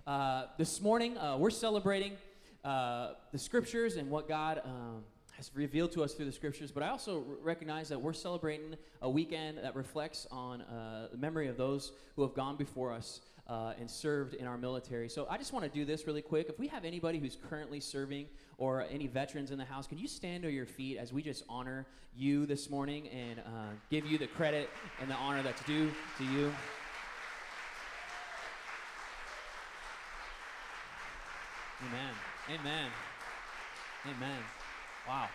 This morning, we're celebrating the Scriptures and what God has revealed to us through the Scriptures, but I also recognize that we're celebrating a weekend that reflects on the memory of those who have gone before us and served in our military. So I just want to do this really quick. If we have anybody who's currently serving or any veterans in the house, can you stand to your feet as we just honor you this morning and give you the credit and the honor that's due to you? Amen. Amen. Amen. Wow.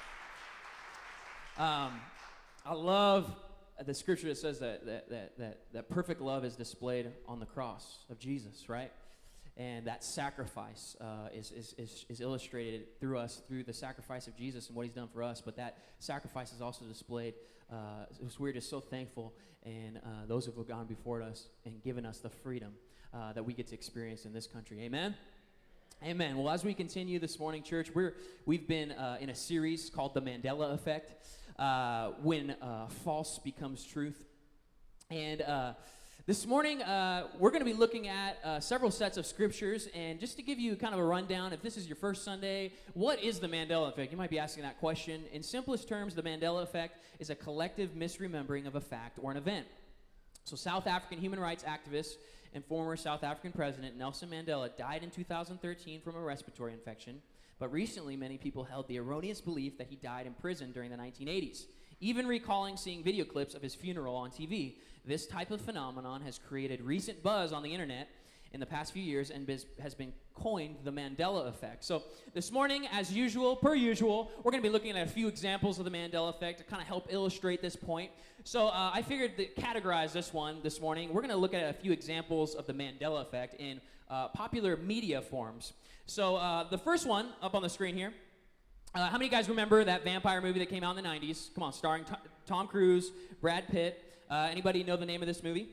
I love the scripture that says that perfect love is displayed on the cross of Jesus, right? And that sacrifice is illustrated through us, through the sacrifice of Jesus and what he's done for us. But that sacrifice is also displayed. We're just so thankful, and those who have gone before us and given us the freedom that we get to experience in this country. Amen? Amen. Well, as we continue this morning, church, we've been in a series called The Mandela Effect, when false becomes truth. And this morning, we're going to be looking at several sets of scriptures. And just to give you kind of a rundown, if this is your first Sunday, what is the Mandela Effect? You might be asking that question. In simplest terms, the Mandela Effect is a collective misremembering of a fact or an event. So South African human rights activist and former South African president Nelson Mandela died in 2013 from a respiratory infection, but recently many people held the erroneous belief that he died in prison during the 1980s, even recalling seeing video clips of his funeral on TV. This type of phenomenon has created recent buzz on the internet in the past few years and has been coined the Mandela Effect. So this morning, as usual, per usual, we're going to be looking at a few examples of the Mandela Effect to kind of help illustrate this point. So I figured to categorize this morning. We're going to look at a few examples of the Mandela Effect in popular media forms. So the first one up on the screen here. How many of you guys remember that vampire movie that came out in the 90s? Come on, starring Tom Cruise, Brad Pitt. Anybody know the name of this movie?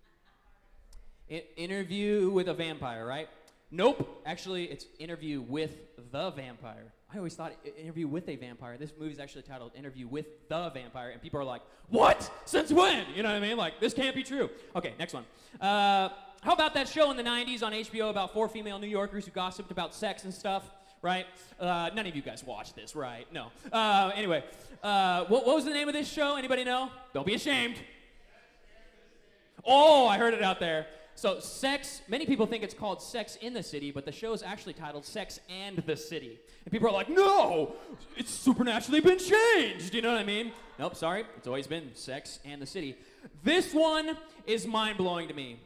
Interview with a Vampire, right? Nope. Actually, it's Interview with the Vampire. I always thought Interview with a Vampire. This movie is actually titled Interview with the Vampire, and people are like, what? Since when? You know what I mean? Like, this can't be true. Okay, next one. How about that show in the 90s on HBO about 4 female New Yorkers who gossiped about sex and stuff, right? None of you guys watched this, right? No. Anyway, what was the name of this show? Anybody know? Don't be ashamed. Oh, I heard it out there. So Sex, many people think it's called Sex in the City, but the show is actually titled Sex and the City. And people are like, no, it's supernaturally been changed. You know what I mean? Nope, sorry. It's always been Sex and the City. This one is mind-blowing to me.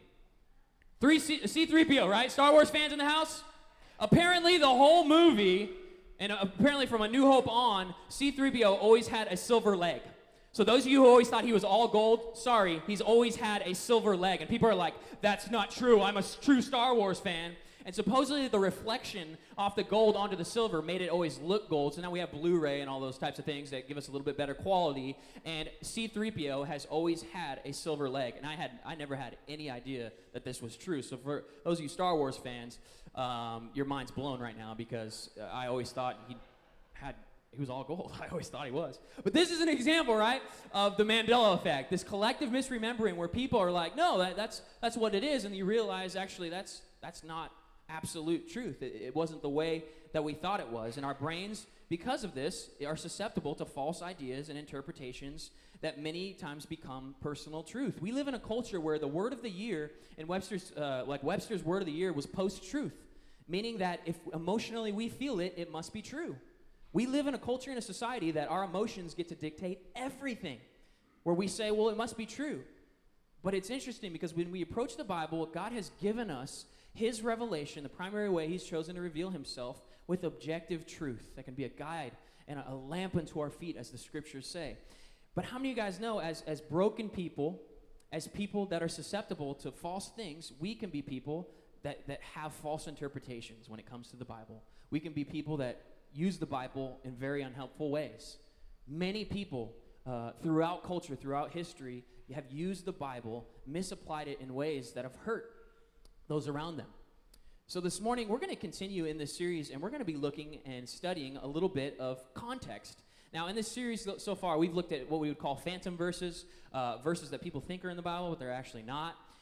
C-3PO, right? Star Wars fans in the house? Apparently the whole movie, and apparently from A New Hope on, C-3PO always had a silver leg. So those of you who always thought he was all gold, sorry, he's always had a silver leg. And people are like, that's not true. I'm a true Star Wars fan. And supposedly the reflection off the gold onto the silver made it always look gold. So now we have Blu-ray and all those types of things that give us a little bit better quality. And C-3PO has always had a silver leg. And I never had any idea that this was true. So for those of you Star Wars fans, your mind's blown right now because I always thought he was all gold. I always thought he was. But this is an example, right, of the Mandela Effect, this collective misremembering where people are like, no, that's what it is, and you realize actually that's not absolute truth. It wasn't the way that we thought it was, and our brains, because of this, are susceptible to false ideas and interpretations that many times become personal truth. We live in a culture where the word of the year in Webster's word of the year was post-truth, meaning that if emotionally we feel it, it must be true. We live in a culture and a society that our emotions get to dictate everything, where we say, well, it must be true. But it's interesting because when we approach the Bible, God has given us his revelation, the primary way he's chosen to reveal himself, with objective truth that can be a guide and a lamp unto our feet, as the scriptures say. But how many of you guys know, as broken people, as people that are susceptible to false things, we can be people that have false interpretations when it comes to the Bible. We can be people that use the Bible in very unhelpful ways. Many people throughout culture, throughout history, have used the Bible, misapplied it in ways that have hurt those around them. So this morning, we're going to continue in this series, and we're going to be looking and studying a little bit of context. Now, in this series so far, we've looked at what we would call phantom verses, verses that people think are in the Bible, but they're actually not.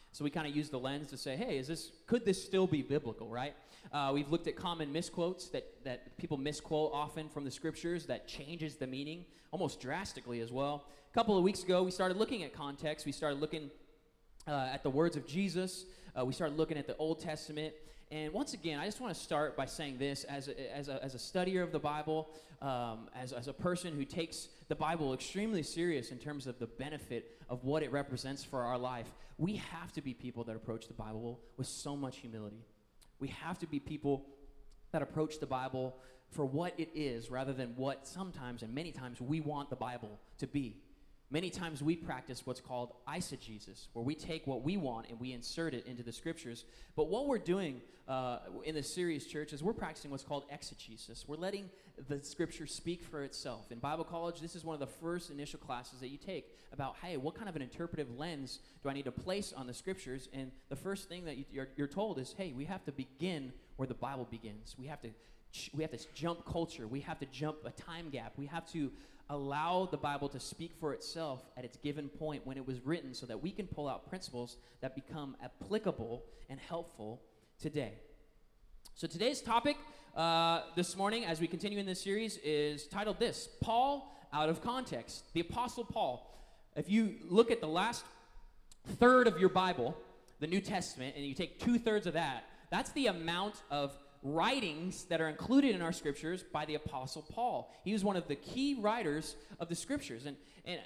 So we kind of use the lens to say, hey, could this still be biblical, right? We've looked at common misquotes that people misquote often from the scriptures that changes the meaning almost drastically as well. A couple of weeks ago, we started looking at context. We started looking at the words of Jesus. We started looking at the Old Testament. And once again, I just want to start by saying this as a studier of the Bible, as a person who takes the Bible extremely serious in terms of the benefit of what it represents for our life. We have to be people that approach the Bible with so much humility. We have to be people that approach the Bible for what it is rather than what sometimes and many times we want the Bible to be. Many times we practice what's called eisegesis, where we take what we want and we insert it into the scriptures. But what we're doing in this series, church, is we're practicing what's called exegesis. We're letting the scripture speak for itself. In Bible college, this is one of the first initial classes that you take about, hey, what kind of an interpretive lens do I need to place on the scriptures? And the first thing that you're told is, hey, we have to begin where the Bible begins. We have to jump culture. We have to jump a time gap. We have to allow the Bible to speak for itself at its given point when it was written so that we can pull out principles that become applicable and helpful today. So today's topic this morning, as we continue in this series, is titled this, Paul Out of Context. The Apostle Paul. If you look at the last third of your Bible, the New Testament, and you take 2/3 of that, that's the amount of writings that are included in our scriptures by the Apostle Paul. He was one of the key writers of the scriptures. And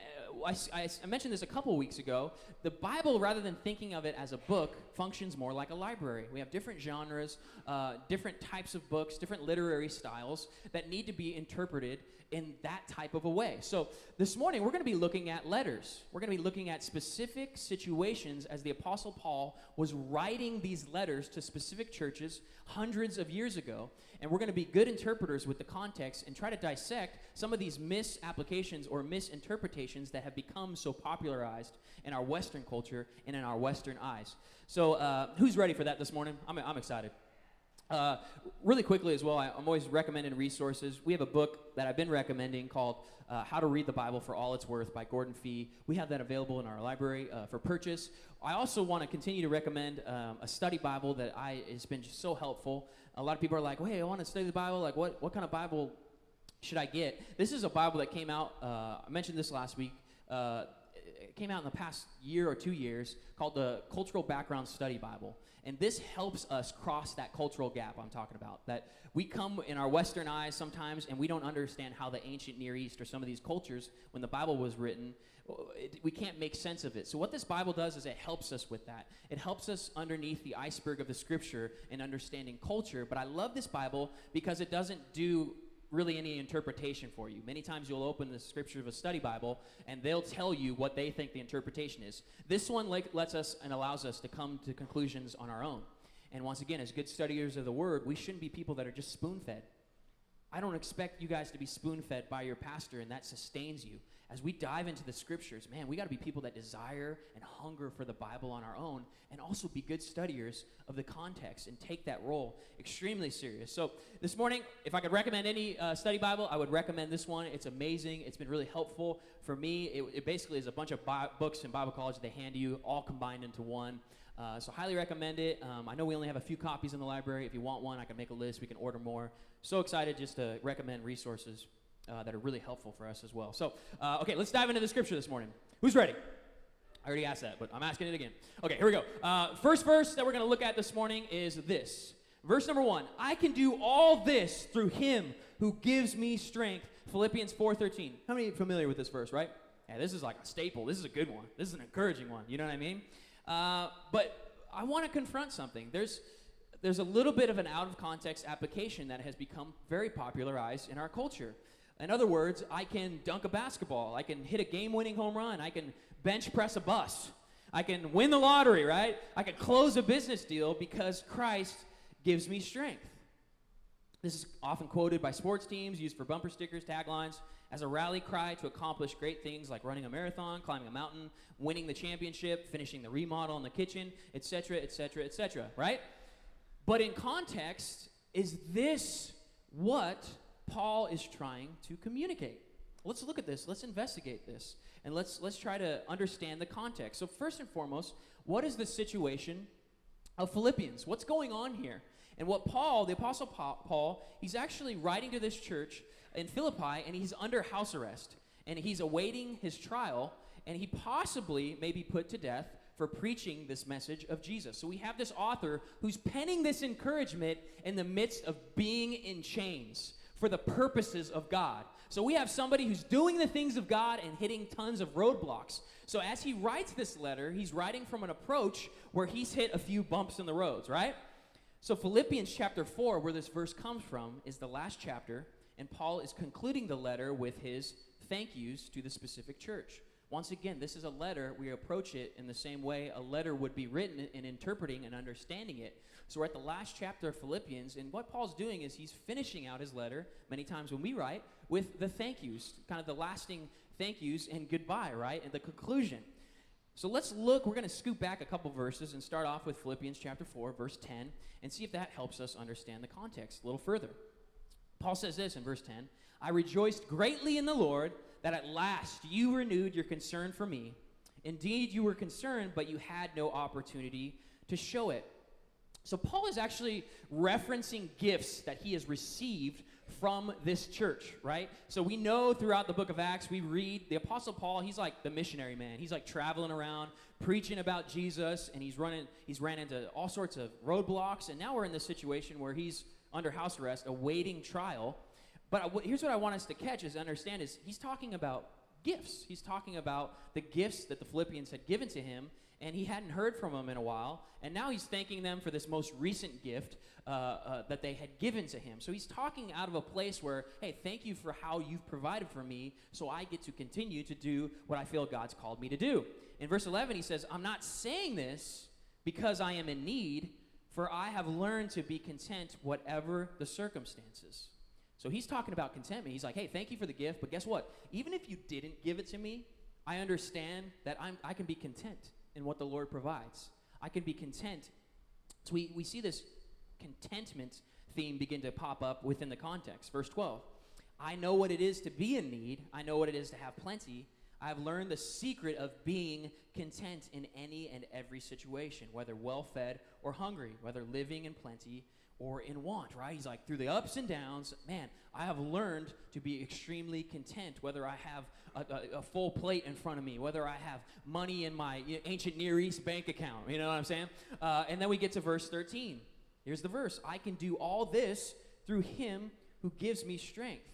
I mentioned this a couple weeks ago. The Bible, rather than thinking of it as a book, functions more like a library. We have different genres, different types of books, different literary styles that need to be interpreted in that type of a way. So this morning, we're going to be looking at letters. We're going to be looking at specific situations as the Apostle Paul was writing these letters to specific churches hundreds of years ago. And we're going to be good interpreters with the context and try to dissect some of these misapplications or misinterpretations that have become so popularized in our Western culture and in our Western eyes. So who's ready for that this morning? I'm excited. Really quickly as well, I'm always recommending resources. We have a book that I've been recommending called How to Read the Bible for All It's Worth by Gordon Fee. We have that available in our library for purchase. I also want to continue to recommend a study Bible that has been just so helpful. A lot of people are like, hey, I want to study the Bible. Like, what kind of Bible should I get? This is a Bible that came out, I mentioned this last week, it came out in the past year or 2 years, called the Cultural Background Study Bible. And this helps us cross that cultural gap I'm talking about, that we come in our Western eyes sometimes and we don't understand how the ancient Near East or some of these cultures, when the Bible was written, we can't make sense of it. So what this Bible does is it helps us with that. It helps us underneath the iceberg of the scripture and understanding culture. But I love this Bible because it doesn't do really any interpretation for you. Many times you'll open the scripture of a study Bible and they'll tell you what they think the interpretation is. This one lets us and allows us to come to conclusions on our own. And once again, as good studiers of the word, we shouldn't be people that are just spoon-fed. I don't expect you guys to be spoon-fed by your pastor and that sustains you. As we dive into the scriptures, man, we got to be people that desire and hunger for the Bible on our own and also be good studiers of the context and take that role extremely serious. So this morning, if I could recommend any study Bible, I would recommend this one. It's amazing. It's been really helpful for me. It basically is a bunch of books in Bible college that they hand you all combined into one. So highly recommend it. I know we only have a few copies in the library. If you want one, I can make a list. We can order more. So excited just to recommend resources that are really helpful for us as well. So, okay, let's dive into the scripture this morning. Who's ready? I already asked that, but I'm asking it again. Okay, here we go. First verse that we're going to look at this morning is this. Verse number 1. I can do all this through him who gives me strength. Philippians 4:13. How many are familiar with this verse, right? Yeah, this is like a staple. This is a good one. This is an encouraging one. You know what I mean? But I want to confront something. There's a little bit of an out-of-context application that has become very popularized in our culture. In other words, I can dunk a basketball. I can hit a game-winning home run. I can bench press a bus. I can win the lottery, right? I can close a business deal because Christ gives me strength. This is often quoted by sports teams, used for bumper stickers, taglines, as a rally cry to accomplish great things like running a marathon, climbing a mountain, winning the championship, finishing the remodel in the kitchen, etc., etc., etc., right? But in context, is this what Paul is trying to communicate? let's look at this. Let's investigate this. And let's try to understand the context. So first and foremost, what is the situation of Philippians? What's going on here? And what Paul, the Apostle Paul, he's actually writing to this church in Philippi, and he's under house arrest. And he's awaiting his trial, and he possibly may be put to death for preaching this message of Jesus. So we have this author who's penning this encouragement in the midst of being in chains for the purposes of God. So we have somebody who's doing the things of God and hitting tons of roadblocks. So as he writes this letter, he's writing from an approach where he's hit a few bumps in the roads, right? So Philippians chapter 4, where this verse comes from, is the last chapter, and Paul is concluding the letter with his thank yous to the specific church. Once again, this is a letter. We approach it in the same way a letter would be written in interpreting and understanding it. So we're at the last chapter of Philippians, and what Paul's doing is he's finishing out his letter, many times when we write, with the thank yous, kind of the lasting thank yous and goodbye, right, and the conclusion. So let's look, we're going to scoot back a couple verses and start off with Philippians chapter 4, verse 10, and see if that helps us understand the context a little further. Paul says this in verse 10, I rejoiced greatly in the Lord that at last you renewed your concern for me. Indeed, you were concerned, but you had no opportunity to show it. So Paul is actually referencing gifts that he has received from this church, right? So we know throughout the book of Acts, we read the Apostle Paul, he's like the missionary man. He's like traveling around, preaching about Jesus, and he's ran into all sorts of roadblocks, and now we're in this situation where he's under house arrest, awaiting trial. But here's what I want us to catch is understand is he's talking about gifts. He's talking about the gifts that the Philippians had given to him, and he hadn't heard from them in a while, and now he's thanking them for this most recent gift that they had given to him. So he's talking out of a place where, hey, thank you for how you've provided for me, so I get to continue to do what I feel God's called me to do. In verse 11, he says, I'm not saying this because I am in need, for I have learned to be content whatever the circumstances. So he's talking about contentment. He's like, hey, thank you for the gift, but guess what? Even if you didn't give it to me, I understand that I can be content in what the Lord provides. I can be content. So we see this contentment theme begin to pop up within the context. Verse 12, I know what it is to be in need. I know what it is to have plenty. I've learned the secret of being content in any and every situation, whether well-fed or hungry, whether living in plenty or in want, right? He's like, through the ups and downs, man, I have learned to be extremely content, whether I have a full plate in front of me, whether I have money in my ancient Near East bank account, you know what I'm saying? And then we get to verse 13. Here's the verse. I can do all this through him who gives me strength.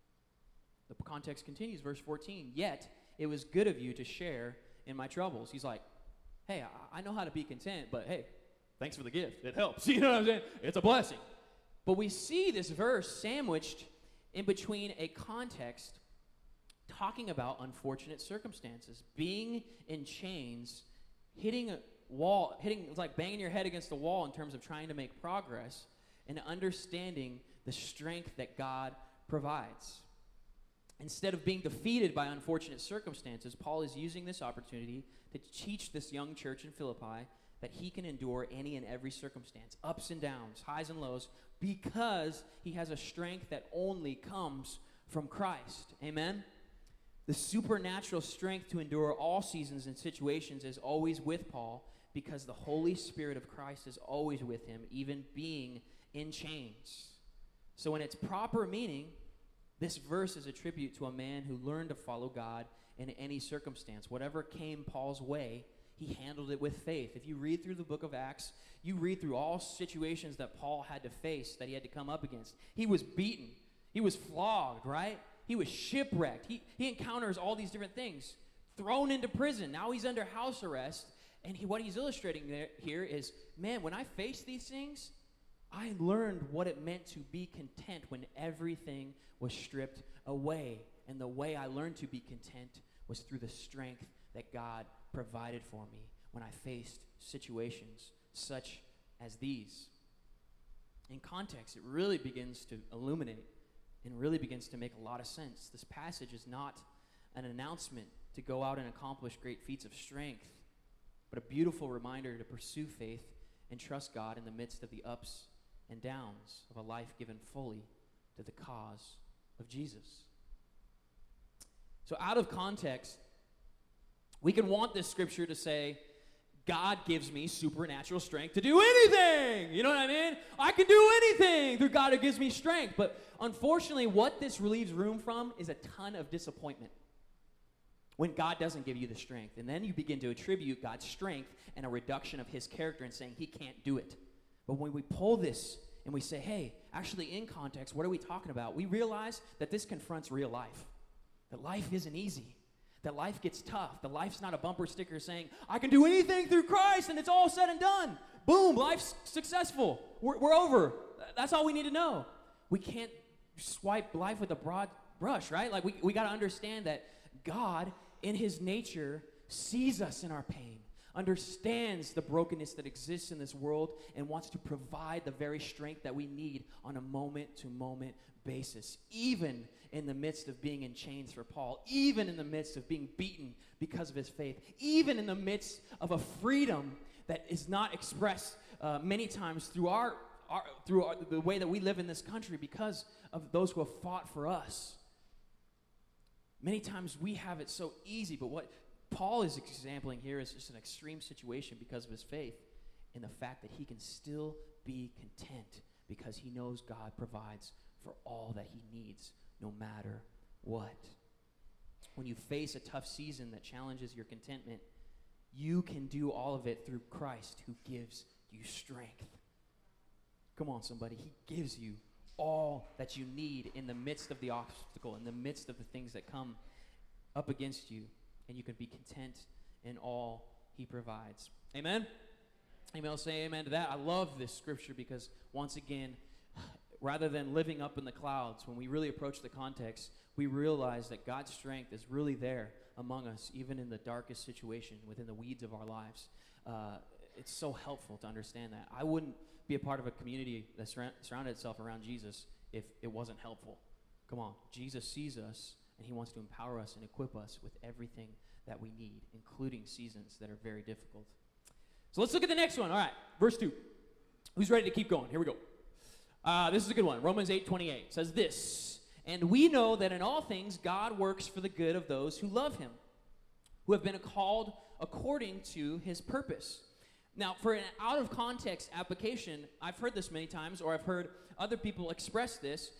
The context continues, verse 14. Yet it was good of you to share in my troubles. He's like, hey, I know how to be content, but hey, thanks for the gift. It helps. You know what I'm saying? It's a blessing. But we see this verse sandwiched in between a context talking about unfortunate circumstances. Being in chains, hitting a wall, it's like banging your head against the wall in terms of trying to make progress, and understanding the strength that God provides. Instead of being defeated by unfortunate circumstances, Paul is using this opportunity to teach this young church in Philippi that he can endure any and every circumstance, ups and downs, highs and lows, because he has a strength that only comes from Christ. Amen? The supernatural strength to endure all seasons and situations is always with Paul, because the Holy Spirit of Christ is always with him, even being in chains. So in its proper meaning, this verse is a tribute to a man who learned to follow God in any circumstance. Whatever came Paul's way, he handled it with faith. If you read through the book of Acts, you read through all situations that Paul had to face, that he had to come up against. He was beaten. He was flogged, right? He was shipwrecked. He encounters all these different things. Thrown into prison. Now he's under house arrest. And what he's illustrating here is, man, when I face these things, I learned what it meant to be content when everything was stripped away. And the way I learned to be content was through the strength that God provided for me when I faced situations such as these. In context, it really begins to illuminate and really begins to make a lot of sense. This passage is not an announcement to go out and accomplish great feats of strength, but a beautiful reminder to pursue faith and trust God in the midst of the ups and downs of a life given fully to the cause of Jesus. So out of context, we can want this scripture to say, God gives me supernatural strength to do anything. You know what I mean? I can do anything through God who gives me strength. But unfortunately, what this relieves room from is a ton of disappointment when God doesn't give you the strength. And then you begin to attribute God's strength and a reduction of his character and saying he can't do it. But when we pull this and we say, hey, actually in context, what are we talking about? We realize that this confronts real life. That life isn't easy. That life gets tough. That life's not a bumper sticker saying, I can do anything through Christ and it's all said and done. Boom, life's successful. We're over. That's all we need to know. We can't swipe life with a broad brush, right? Like we got to understand that God, in his nature, sees us in our pain, understands the brokenness that exists in this world, and wants to provide the very strength that we need on a moment-to-moment basis, even in the midst of being in chains for Paul, even in the midst of being beaten because of his faith, even in the midst of a freedom that is not expressed many times through the way that we live in this country because of those who have fought for us. Many times we have it so easy, but what Paul is exampling here is just an extreme situation because of his faith and the fact that he can still be content because he knows God provides for all that he needs, no matter what. When you face a tough season that challenges your contentment, you can do all of it through Christ who gives you strength. Come on, somebody. He gives you all that you need in the midst of the obstacle, in the midst of the things that come up against you, and you can be content in all he provides. Amen? Amen. I'll say amen to that. I love this scripture because, once again, rather than living up in the clouds, when we really approach the context, we realize that God's strength is really there among us, even in the darkest situation, within the weeds of our lives. It's so helpful to understand that. I wouldn't be a part of a community that surrounded itself around Jesus if it wasn't helpful. Come on. Jesus sees us, and he wants to empower us and equip us with everything that we need, including seasons that are very difficult. So let's look at the next one. All right, verse 2. Who's ready to keep going? Here we go. This is a good one. Romans 8:28 says this, and we know that in all things God works for the good of those who love him, who have been called according to his purpose. Now, for an out-of-context application, I've heard this many times, or I've heard other people express this.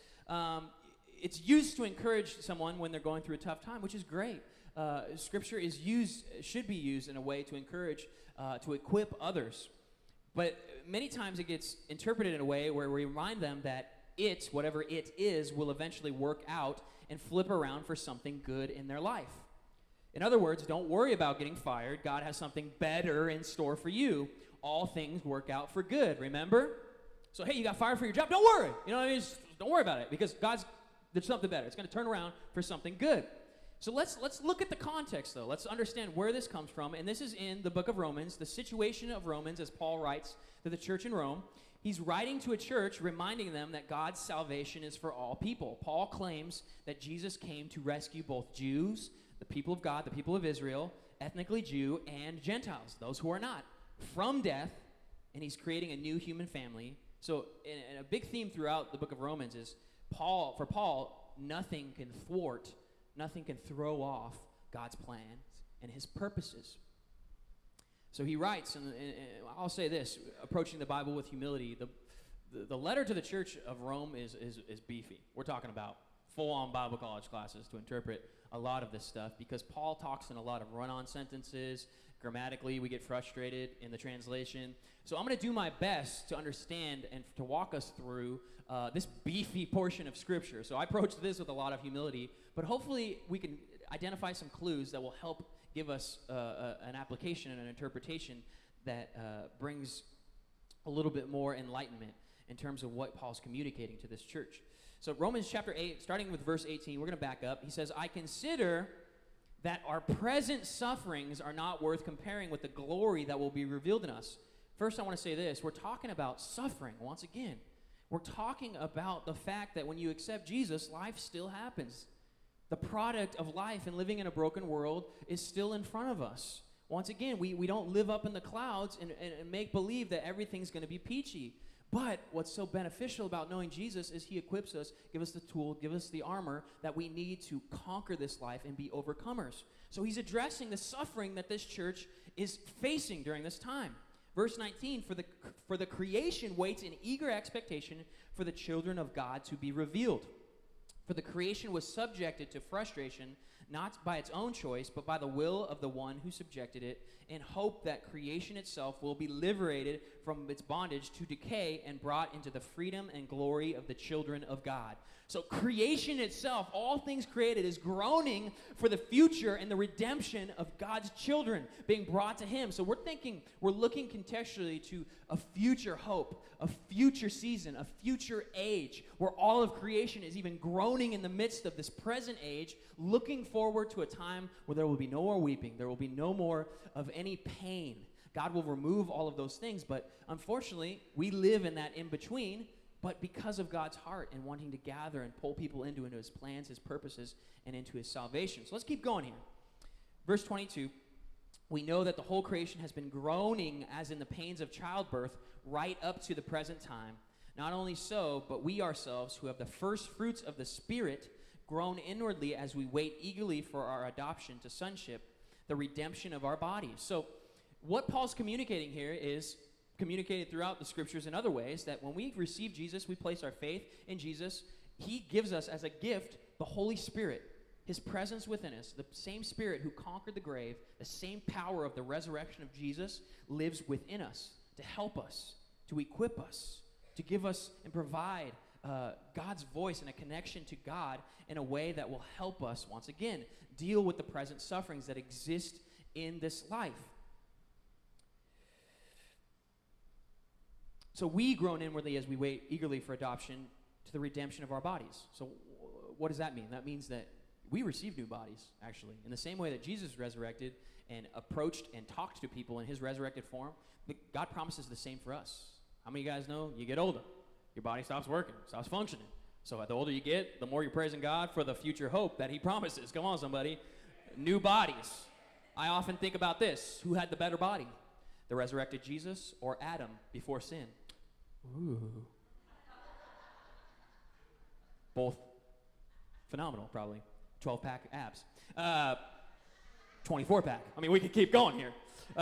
It's used to encourage someone when they're going through a tough time, which is great. Scripture should be used in a way to encourage, to equip others. But many times it gets interpreted in a way where we remind them that whatever it is, will eventually work out and flip around for something good in their life. In other words, don't worry about getting fired. God has something better in store for you. All things work out for good, remember? So, hey, you got fired for your job? Don't worry. You know what I mean? Just don't worry about it because there's something better. It's going to turn around for something good. So let's look at the context, though. Let's understand where this comes from. And this is in the book of Romans, the situation of Romans, as Paul writes to the church in Rome. He's writing to a church reminding them that God's salvation is for all people. Paul claims that Jesus came to rescue both Jews, the people of God, the people of Israel, ethnically Jew, and Gentiles, those who are not, from death, and he's creating a new human family. So and a big theme throughout the book of Romans is for Paul, nothing can thwart, nothing can throw off God's plans and his purposes. So he writes, and I'll say this, approaching the Bible with humility, the letter to the church of Rome is beefy. We're talking about full-on Bible college classes to interpret a lot of this stuff because Paul talks in a lot of run-on sentences. Grammatically, we get frustrated in the translation. So I'm going to do my best to understand and to walk us through this beefy portion of Scripture. So I approach this with a lot of humility, but hopefully we can identify some clues that will help give us an application and an interpretation that brings a little bit more enlightenment in terms of what Paul's communicating to this church. So Romans chapter 8, starting with verse 18, we're going to back up. He says, I consider that our present sufferings are not worth comparing with the glory that will be revealed in us. First, I want to say this. We're talking about suffering once again. We're talking about the fact that when you accept Jesus, life still happens. The product of life and living in a broken world is still in front of us. Once again, we don't live up in the clouds and make believe that everything's going to be peachy. But what's so beneficial about knowing Jesus is he equips us, give us the tool, give us the armor that we need to conquer this life and be overcomers. So he's addressing the suffering that this church is facing during this time. Verse 19, for the creation waits in eager expectation for the children of God to be revealed. For the creation was subjected to frustration, not by its own choice, but by the will of the one who subjected it, in hope that creation itself will be liberated from its bondage to decay and brought into the freedom and glory of the children of God. So creation itself, all things created, is groaning for the future and the redemption of God's children being brought to him. So we're looking contextually to a future hope, a future season, a future age, where all of creation is even groaning in the midst of this present age, looking forward to a time where there will be no more weeping, there will be no more of any pain. God will remove all of those things, but unfortunately, we live in that in-between. But because of God's heart and wanting to gather and pull people into his plans, his purposes, and into his salvation. So let's keep going here. Verse 22, we know that the whole creation has been groaning as in the pains of childbirth right up to the present time. Not only so, but we ourselves who have the first fruits of the Spirit groan inwardly as we wait eagerly for our adoption to sonship, the redemption of our bodies. So what Paul's communicating here is communicated throughout the scriptures in other ways, that when we receive Jesus, we place our faith in Jesus, he gives us as a gift the Holy Spirit, his presence within us. The same Spirit who conquered the grave, the same power of the resurrection of Jesus lives within us to help us, to equip us, to give us and provide God's voice and a connection to God in a way that will help us, once again, deal with the present sufferings that exist in this life. So we groan inwardly as we wait eagerly for adoption to the redemption of our bodies. So what does that mean? That means that we receive new bodies, actually. In the same way that Jesus resurrected and approached and talked to people in his resurrected form, God promises the same for us. How many of you guys know you get older, your body stops working, stops functioning. So the older you get, the more you're praising God for the future hope that he promises. Come on, somebody. New bodies. I often think about this. Who had the better body? The resurrected Jesus or Adam before sin? Ooh. Both phenomenal, probably. 12-pack abs. 24-pack. I mean, we could keep going here.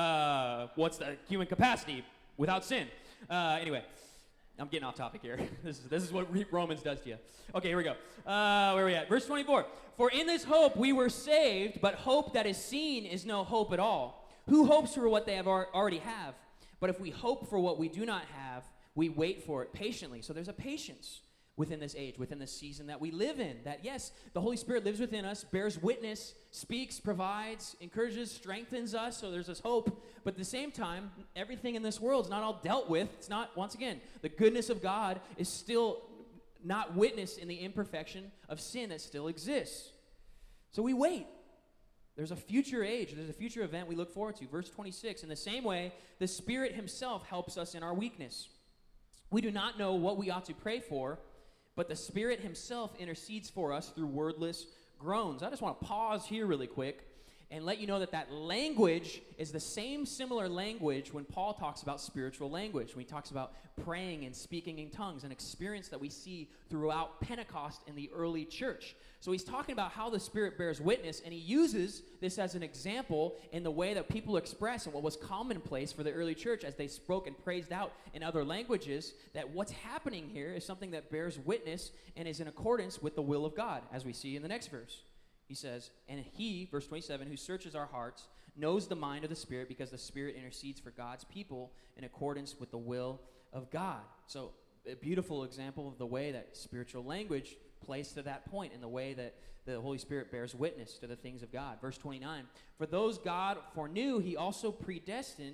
What's the human capacity without sin? Anyway, I'm getting off topic here. This is what Romans does to you. Okay, here we go. Where are we at? Verse 24. For in this hope we were saved, but hope that is seen is no hope at all. Who hopes for what they have already have? But if we hope for what we do not have, we wait for it patiently. So there's a patience within this age, within this season that we live in. That yes, the Holy Spirit lives within us, bears witness, speaks, provides, encourages, strengthens us. So there's this hope. But at the same time, everything in this world is not all dealt with. It's not, once again, the goodness of God is still not witnessed in the imperfection of sin that still exists. So we wait. There's a future age. There's a future event we look forward to. Verse 26, in the same way, the Spirit himself helps us in our weakness. We do not know what we ought to pray for, but the Spirit himself intercedes for us through wordless groans. I just want to pause here really quick and let you know that that language is the same similar language when Paul talks about spiritual language, when he talks about praying and speaking in tongues, an experience that we see throughout Pentecost in the early church. So he's talking about how the Spirit bears witness, and he uses this as an example in the way that people express and what was commonplace for the early church as they spoke and praised out in other languages, that what's happening here is something that bears witness and is in accordance with the will of God, as we see in the next verse. He says, and he, verse 27, who searches our hearts, knows the mind of the Spirit, because the Spirit intercedes for God's people in accordance with the will of God. So a beautiful example of the way that spiritual language plays to that point, in the way that the Holy Spirit bears witness to the things of God. Verse 29, for those God foreknew, he also predestined.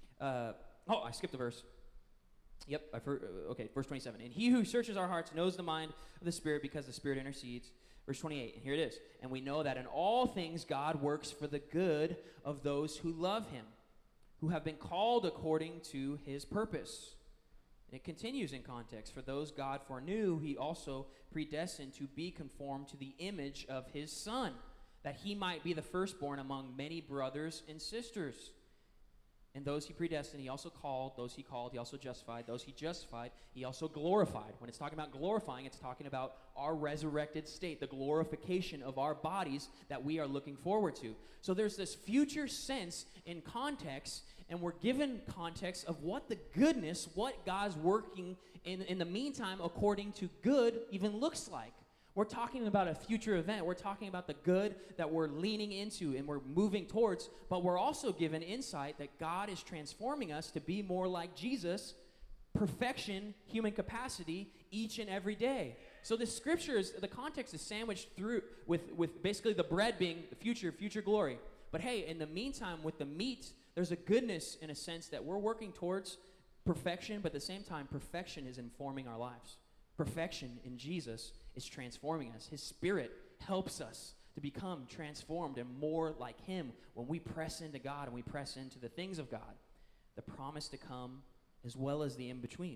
I skipped a verse. Yep, okay, verse 27. And he who searches our hearts knows the mind of the Spirit, because the Spirit intercedes. Verse 28, and here it is. And we know that in all things God works for the good of those who love him, who have been called according to his purpose. And it continues in context. For those God foreknew, he also predestined to be conformed to the image of his Son, that he might be the firstborn among many brothers and sisters. And those he predestined, he also called. Those he called, he also justified. Those he justified, he also glorified. When it's talking about glorifying, it's talking about our resurrected state, the glorification of our bodies that we are looking forward to. So there's this future sense in context, and we're given context of what the goodness, what God's working in the meantime according to good even looks like. We're talking about a future event. We're talking about the good that we're leaning into and we're moving towards, but we're also given insight that God is transforming us to be more like Jesus, perfection, human capacity, each and every day. So the the context is sandwiched through with basically the bread being the future glory. But hey, in the meantime, with the meat, there's a goodness in a sense that we're working towards perfection, but at the same time, perfection is informing our lives. Perfection in Jesus is transforming us. His Spirit helps us to become transformed and more like Him when we press into God and we press into the things of God, the promise to come as well as the in-between.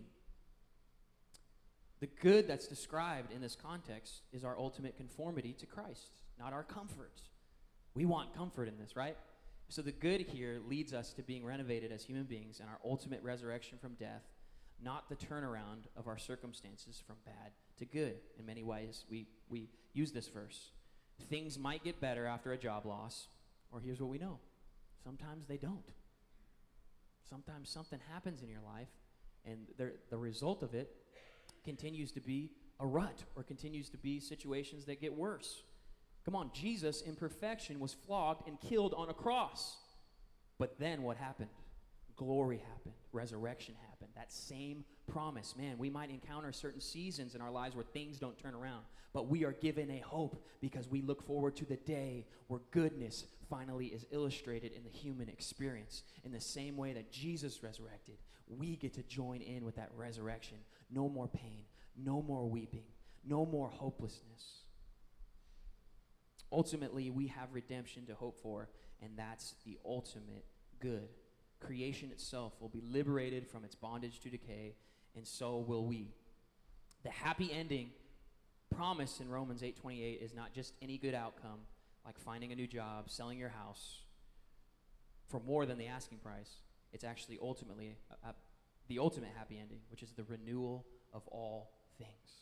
The good that's described in this context is our ultimate conformity to Christ, not our comfort. We want comfort in this, right? So the good here leads us to being renovated as human beings and our ultimate resurrection from death, not the turnaround of our circumstances from bad to good. In many ways, we use this verse. Things might get better after a job loss, or here's what we know. Sometimes they don't. Sometimes something happens in your life, and the result of it continues to be a rut, or continues to be situations that get worse. Come on, Jesus in perfection was flogged and killed on a cross. But then what happened? Glory happened. Resurrection happened. That same promise. Man, we might encounter certain seasons in our lives where things don't turn around, but we are given a hope because we look forward to the day where goodness finally is illustrated in the human experience. In the same way that Jesus resurrected, we get to join in with that resurrection. No more pain, no more weeping, no more hopelessness. Ultimately, we have redemption to hope for, and that's the ultimate good. Creation itself will be liberated from its bondage to decay, and so will we. The happy ending promised in Romans 8:28 is not just any good outcome, like finding a new job, selling your house for more than the asking price. It's actually ultimately the ultimate happy ending, which is the renewal of all things.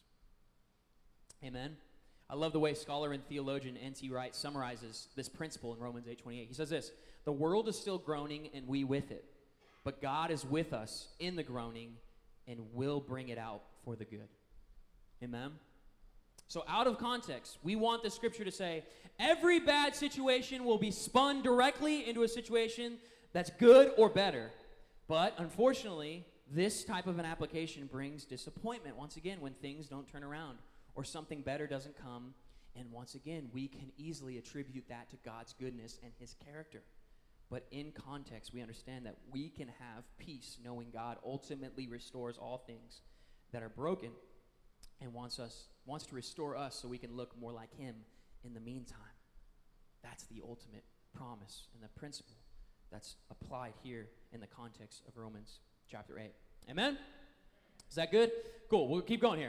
Amen? I love the way scholar and theologian N.T. Wright summarizes this principle in Romans 8:28. He says this: the world is still groaning and we with it, but God is with us in the groaning and will bring it out for the good. Amen? So out of context, we want the scripture to say every bad situation will be spun directly into a situation that's good or better. But unfortunately, this type of an application brings disappointment once again when things don't turn around or something better doesn't come. And once again, we can easily attribute that to God's goodness and His character. But in context, we understand that we can have peace knowing God ultimately restores all things that are broken and wants to restore us so we can look more like Him in the meantime. That's the ultimate promise and the principle that's applied here in the context of Romans chapter 8. Amen? Is that good? Cool. We'll keep going here.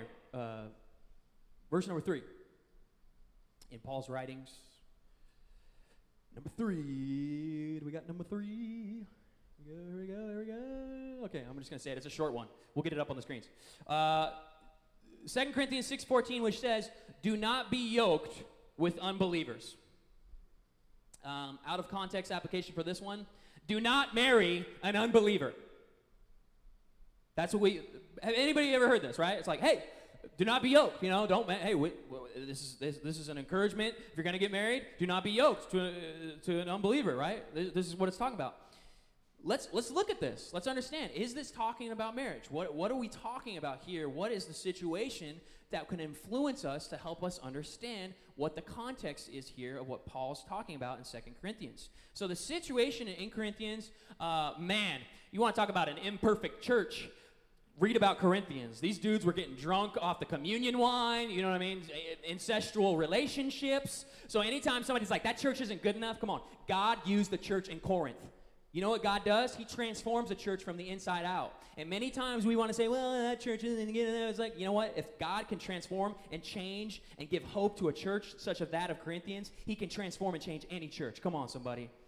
Verse number 3. In Paul's writings, number 3. Do we got number 3? Here we go. Okay, I'm just going to say it. It's a short one. We'll get it up on the screens. 2 Corinthians 6:14, which says, do not be yoked with unbelievers. Out of context application for this one, do not marry an unbeliever. That's what have anybody ever heard this, right? It's like, hey, do not be yoked, this is an encouragement. If you're going to get married, do not be yoked to an unbeliever, right? This is what it's talking about. Let's look at this. Let's understand. Is this talking about marriage? What are we talking about here? What is the situation that can influence us to help us understand what the context is here of what Paul's talking about in 2 Corinthians? So the situation in Corinthians, you want to talk about an imperfect church. Read about Corinthians. These dudes were getting drunk off the communion wine, you know what I mean? Incestual relationships. So anytime somebody's like, that church isn't good enough, come on. God used the church in Corinth. You know what God does? He transforms a church from the inside out. And many times we want to say, well, that church isn't good enough. It's like, you know what? If God can transform and change and give hope to a church such as that of Corinthians, He can transform and change any church. Come on, somebody.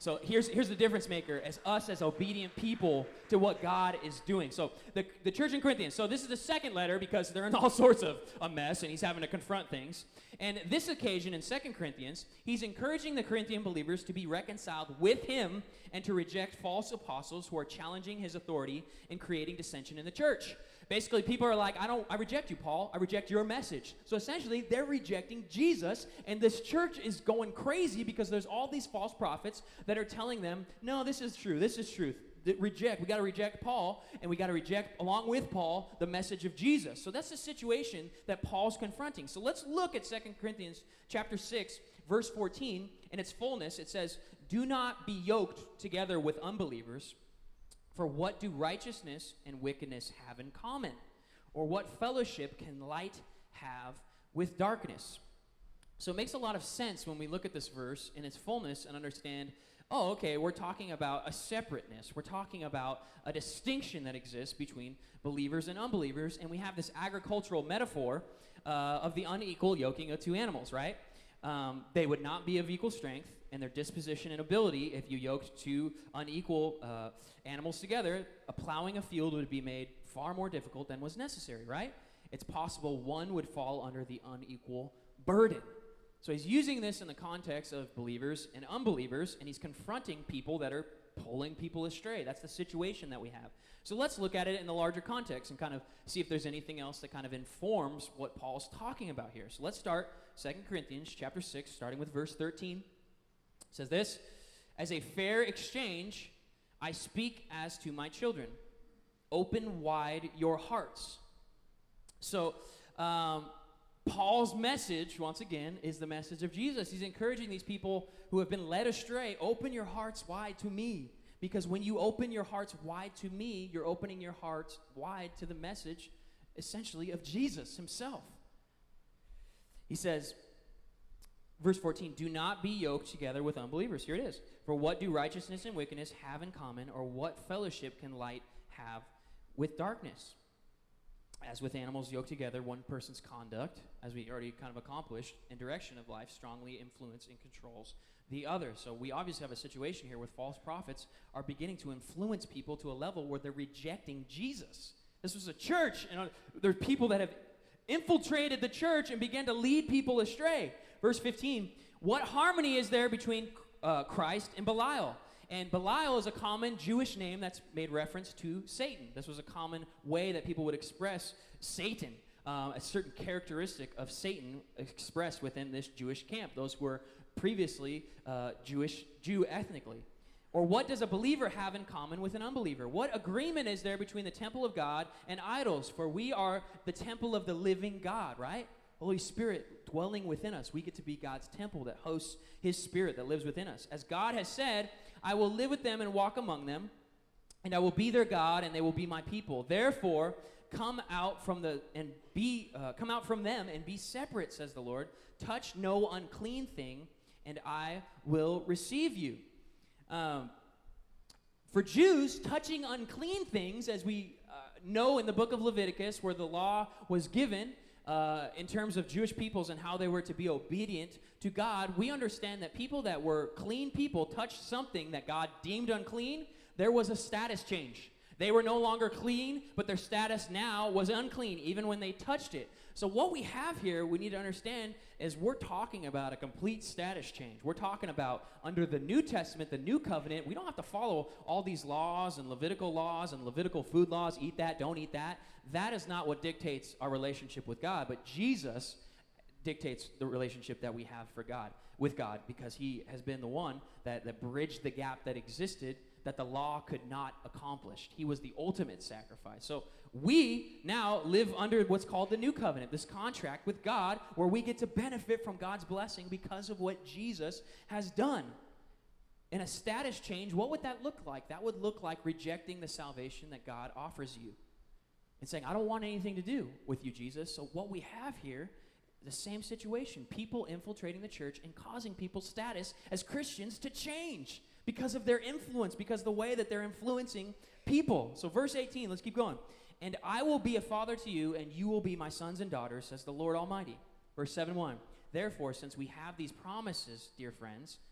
So here's the difference maker as us as obedient people to what God is doing. So the church in Corinthians, so this is the second letter because they're in all sorts of a mess and he's having to confront things. And this occasion in 2 Corinthians, he's encouraging the Corinthian believers to be reconciled with him and to reject false apostles who are challenging his authority and creating dissension in the church. Basically, people are like, I reject you, Paul. I reject your message. So essentially, they're rejecting Jesus, and this church is going crazy because there's all these false prophets that are telling them, no, this is true. This is truth. We got to reject Paul, and we got to reject, along with Paul, the message of Jesus. So that's the situation that Paul's confronting. So let's look at 2 Corinthians chapter 6, verse 14. In its fullness, it says, do not be yoked together with unbelievers. For what do righteousness and wickedness have in common? Or what fellowship can light have with darkness? So it makes a lot of sense when we look at this verse in its fullness and understand, oh, okay, we're talking about a separateness. We're talking about a distinction that exists between believers and unbelievers, and we have this agricultural metaphor of the unequal yoking of two animals, right? They would not be of equal strength and their disposition and ability if you yoked two unequal animals together. Plowing a field would be made far more difficult than was necessary, right? It's possible one would fall under the unequal burden. So he's using this in the context of believers and unbelievers, and he's confronting people that are pulling people astray. That's the situation that we have. So let's look at it in the larger context and kind of see if there's anything else that kind of informs what Paul's talking about here. So let's start 2 Corinthians chapter 6, starting with verse 13. It says this, as a fair exchange, I speak as to my children. Open wide your hearts. So Paul's message, once again, is the message of Jesus. He's encouraging these people who have been led astray, open your hearts wide to me. Because when you open your hearts wide to me, you're opening your hearts wide to the message, essentially, of Jesus himself. He says, verse 14, do not be yoked together with unbelievers. Here it is. For what do righteousness and wickedness have in common, or what fellowship can light have with darkness? As with animals yoked together, one person's conduct, as we already kind of accomplished, and direction of life strongly influence and controls the other. So we obviously have a situation here where false prophets are beginning to influence people to a level where they're rejecting Jesus. This was a church, and there are people that have infiltrated the church and began to lead people astray. Verse 15, what harmony is there between Christ and Belial? And Belial is a common Jewish name that's made reference to Satan. This was a common way that people would express Satan, a certain characteristic of Satan expressed within this Jewish camp, those who were previously Jew ethnically. Or what does a believer have in common with an unbeliever? What agreement is there between the temple of God and idols? For we are the temple of the living God, right? Holy Spirit dwelling within us. We get to be God's temple that hosts his Spirit that lives within us. As God has said, I will live with them and walk among them, and I will be their God, and they will be my people. Therefore, come out from them and be separate, says the Lord. Touch no unclean thing, and I will receive you. For Jews, touching unclean things, as we know in the book of Leviticus, where the law was given, in terms of Jewish peoples and how they were to be obedient to God, we understand that people that were clean people touched something that God deemed unclean. There was a status change. They were no longer clean, but their status now was unclean, even when they touched it. So what we have here, we need to understand, is we're talking about a complete status change. We're talking about, under the New Testament, the New Covenant, we don't have to follow all these laws and Levitical food laws, eat that, don't eat that. That is not what dictates our relationship with God, but Jesus dictates the relationship that we have with God, because he has been the one that bridged the gap that existed that the law could not accomplish. He was the ultimate sacrifice. So we now live under what's called the New Covenant, this contract with God where we get to benefit from God's blessing because of what Jesus has done. In a status change, what would that look like? That would look like rejecting the salvation that God offers you and saying, I don't want anything to do with you, Jesus. So what we have here, the same situation, people infiltrating the church and causing people's status as Christians to change because of their influence, because of the way that they're influencing people. So verse 18, let's keep going. And I will be a father to you, and you will be my sons and daughters, says the Lord Almighty. Verse 7:1. Therefore, since we have these promises, dear friends, so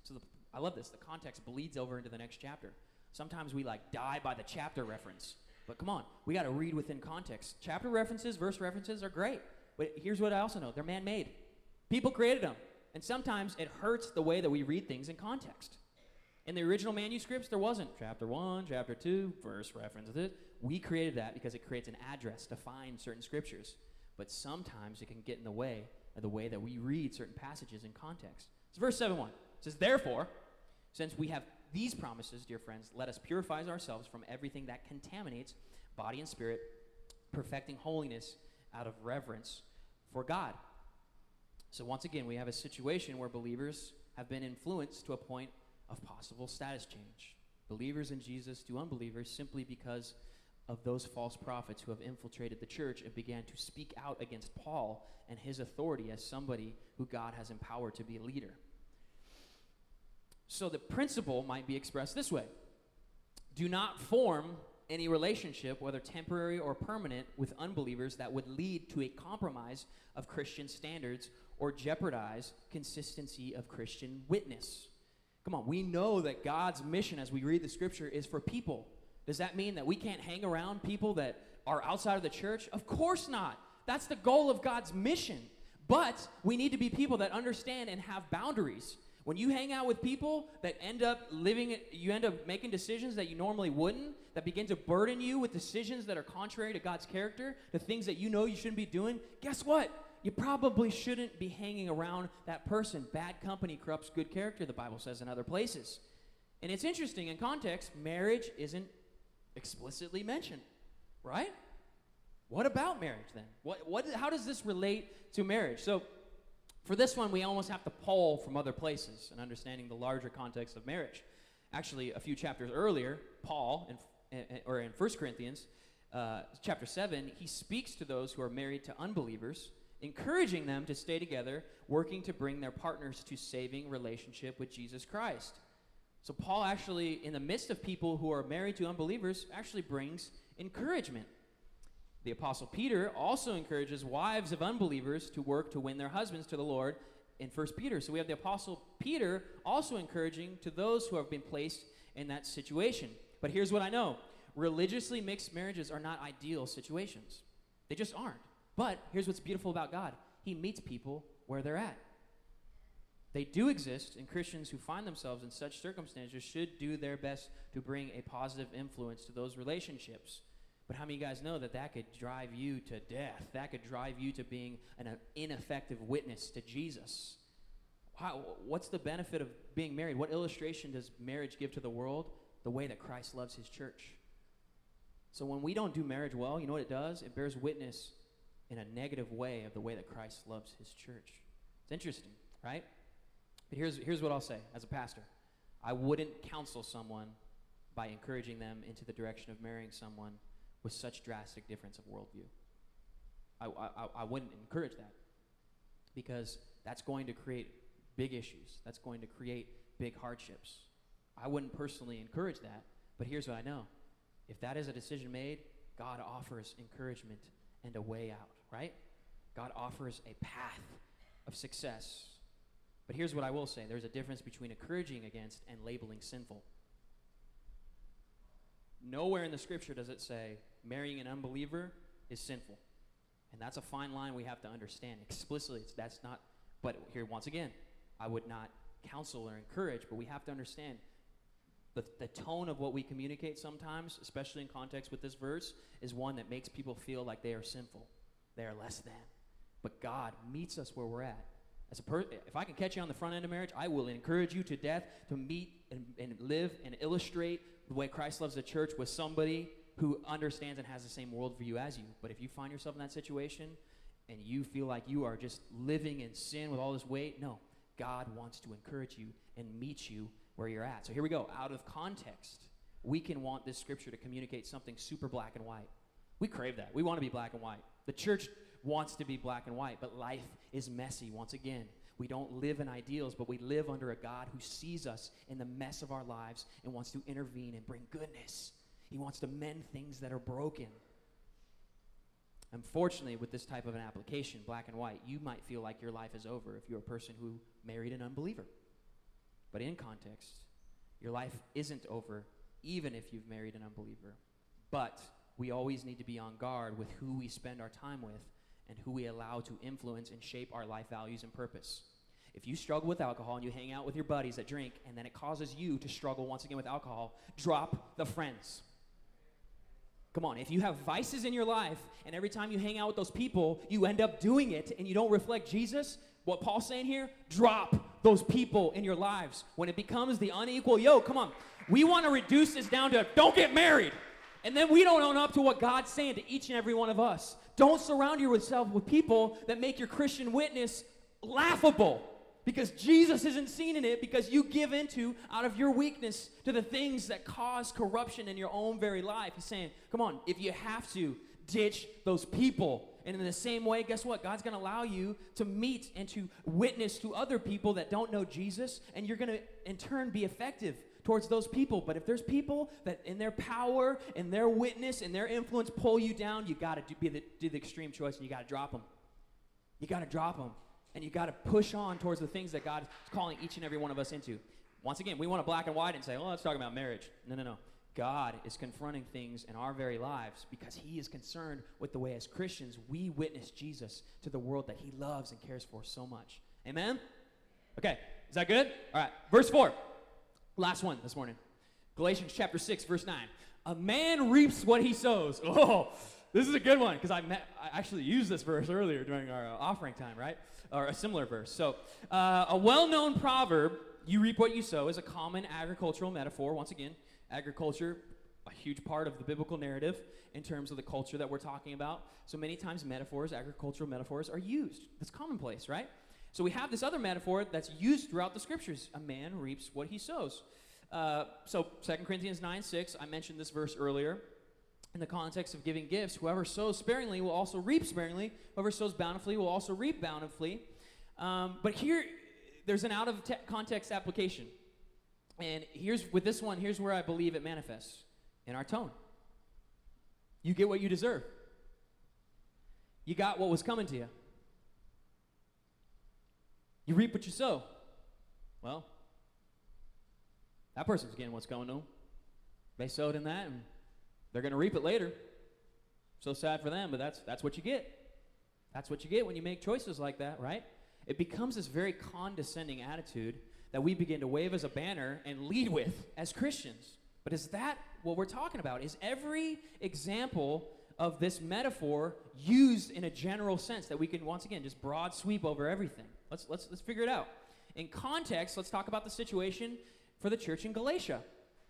I love this. The context bleeds over into the next chapter. Sometimes we like die by the chapter reference. But come on, we got to read within context. Chapter references, verse references are great. But here's what I also know. They're man-made. People created them. And sometimes it hurts the way that we read things in context. In the original manuscripts, there wasn't chapter 1, chapter 2, verse references. We created that because it creates an address to find certain scriptures. But sometimes it can get in the way of the way that we read certain passages in context. So verse 7:1 says, therefore, since we have these promises, dear friends, let us purify ourselves from everything that contaminates body and spirit, perfecting holiness out of reverence for God. So once again, we have a situation where believers have been influenced to a point of possible status change. Believers in Jesus to unbelievers simply because of those false prophets who have infiltrated the church and began to speak out against Paul and his authority as somebody who God has empowered to be a leader. So the principle might be expressed this way. Do not form any relationship, whether temporary or permanent, with unbelievers that would lead to a compromise of Christian standards or jeopardize consistency of Christian witness. Come on, we know that God's mission as we read the scripture is for people. Does that mean that we can't hang around people that are outside of the church? Of course not. That's the goal of God's mission. But we need to be people that understand and have boundaries. When you hang out with people that end up making decisions that you normally wouldn't, that begin to burden you with decisions that are contrary to God's character, the things that you know you shouldn't be doing, guess what? You probably shouldn't be hanging around that person. Bad company corrupts good character, the Bible says in other places. And it's interesting, in context, marriage isn't explicitly mentioned, right? What about marriage then? How does this relate to marriage? So for this one, we almost have to pull from other places and understanding the larger context of marriage. Actually, a few chapters earlier, Paul, in 1 Corinthians chapter 7, he speaks to those who are married to unbelievers, encouraging them to stay together, working to bring their partners to saving relationship with Jesus Christ. So Paul actually, in the midst of people who are married to unbelievers, actually brings encouragement. The Apostle Peter also encourages wives of unbelievers to work to win their husbands to the Lord in 1 Peter. So we have the Apostle Peter also encouraging to those who have been placed in that situation. But here's what I know. Religiously mixed marriages are not ideal situations. They just aren't. But here's what's beautiful about God. He meets people where they're at. They do exist, and Christians who find themselves in such circumstances should do their best to bring a positive influence to those relationships. But how many of you guys know that could drive you to death? That could drive you to being an ineffective witness to Jesus. What's the benefit of being married? What illustration does marriage give to the world? The way that Christ loves his church. So when we don't do marriage well, you know what it does? It bears witness in a negative way of the way that Christ loves his church. It's interesting, right? But here's what I'll say as a pastor. I wouldn't counsel someone by encouraging them into the direction of marrying someone with such drastic difference of worldview. I wouldn't encourage that, because that's going to create big issues. That's going to create big hardships. I wouldn't personally encourage that, but here's what I know. If that is a decision made, God offers encouragement and a way out, right? God offers a path of success. But here's what I will say. There's a difference between encouraging against and labeling sinful. Nowhere in the scripture does it say marrying an unbeliever is sinful. And that's a fine line we have to understand. Explicitly, that's not, but here once again, I would not counsel or encourage, but we have to understand the tone of what we communicate sometimes, especially in context with this verse, is one that makes people feel like they are sinful. They are less than. But God meets us where we're at. If I can catch you on the front end of marriage, I will encourage you to death to meet and live and illustrate the way Christ loves the church with somebody who understands and has the same worldview as you. But if you find yourself in that situation and you feel like you are just living in sin with all this weight, no. God wants to encourage you and meet you where you're at. So here we go. Out of context, we can want this scripture to communicate something super black and white. We crave that. We want to be black and white. The church wants to be black and white, but life is messy once again. We don't live in ideals, but we live under a God who sees us in the mess of our lives and wants to intervene and bring goodness. He wants to mend things that are broken. Unfortunately, with this type of an application, black and white, you might feel like your life is over if you're a person who married an unbeliever. But in context, your life isn't over even if you've married an unbeliever. But we always need to be on guard with who we spend our time with and who we allow to influence and shape our life values and purpose. If you struggle with alcohol and you hang out with your buddies that drink, and then it causes you to struggle once again with alcohol, drop the friends. Come on, if you have vices in your life, and every time you hang out with those people, you end up doing it, and you don't reflect Jesus, what Paul's saying here, drop those people in your lives. When it becomes the unequal yoke, come on, we want to reduce this down to, don't get married. And then we don't own up to what God's saying to each and every one of us. Don't surround yourself with people that make your Christian witness laughable. Because Jesus isn't seen in it, because you give into, out of your weakness, to the things that cause corruption in your own very life. He's saying, come on, if you have to, ditch those people. And in the same way, guess what? God's going to allow you to meet and to witness to other people that don't know Jesus, and you're going to, in turn, be effective towards those people. But if there's people that in their power and their witness and their influence pull you down, you got to do the extreme choice, and you got to drop them. You got to drop them. And you got to push on towards the things that God is calling each and every one of us into. Once again, we want to black and white and say, oh, let's talk about marriage. No. God is confronting things in our very lives because he is concerned with the way as Christians we witness Jesus to the world that he loves and cares for so much. Amen? Okay, is that good? All right, verse 4. Last one this morning. Galatians chapter 6, verse 9. A man reaps what he sows. Oh, this is a good one because I actually used this verse earlier during our offering time, right? Or a similar verse. So, a well-known proverb, you reap what you sow, is a common agricultural metaphor. Once again, agriculture, a huge part of the biblical narrative in terms of the culture that we're talking about. So many times metaphors, agricultural metaphors, are used. That's commonplace, right? So we have this other metaphor that's used throughout the scriptures. A man reaps what he sows. So 2 Corinthians 9:6, I mentioned this verse earlier. In the context of giving gifts, whoever sows sparingly will also reap sparingly. Whoever sows bountifully will also reap bountifully. But here, there's an out-of-context application. And with this one, here's where I believe it manifests. In our tone. You get what you deserve. You got what was coming to you. You reap what you sow. Well, that person's getting what's coming to them. They sowed in that, and they're going to reap it later. So sad for them, but that's what you get. That's what you get when you make choices like that, right? It becomes this very condescending attitude that we begin to wave as a banner and lead with as Christians. But is that what we're talking about? Is every example of this metaphor used in a general sense that we can, once again, just broad sweep over everything? Let's figure it out. In context, let's talk about the situation for the church in Galatia.